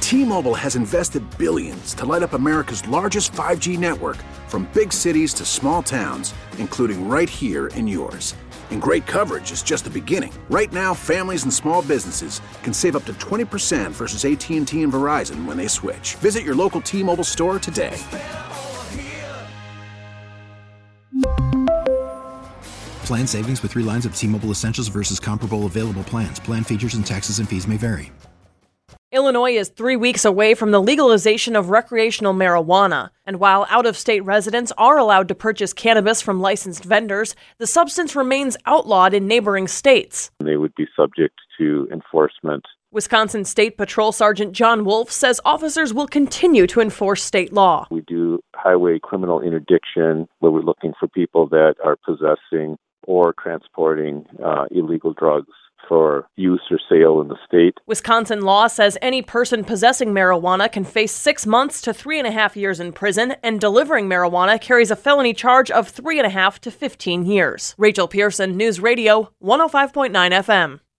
T-Mobile has invested billions to light up America's largest 5G network, from big cities to small towns, including right here in yours. And great coverage is just the beginning. Right now, families and small businesses can save up to 20% versus AT&T and Verizon when they switch. Visit your local T-Mobile store today. Plan savings with 3 lines of T-Mobile Essentials versus comparable available plans. Plan features and taxes and fees may vary. Illinois is 3 weeks away from the legalization of recreational marijuana. And while out-of-state residents are allowed to purchase cannabis from licensed vendors, the substance remains outlawed in neighboring states. They would be subject to enforcement. Wisconsin State Patrol Sergeant John Wolf says officers will continue to enforce state law. We do highway criminal interdiction, where we're looking for people that are possessing or transporting illegal drugs for use or sale in the state. Wisconsin law says any person possessing marijuana can face 6 months to 3.5 years in prison, and delivering marijuana carries a felony charge of 3.5 to 15 years. Rachel Pearson, News Radio 105.9 FM.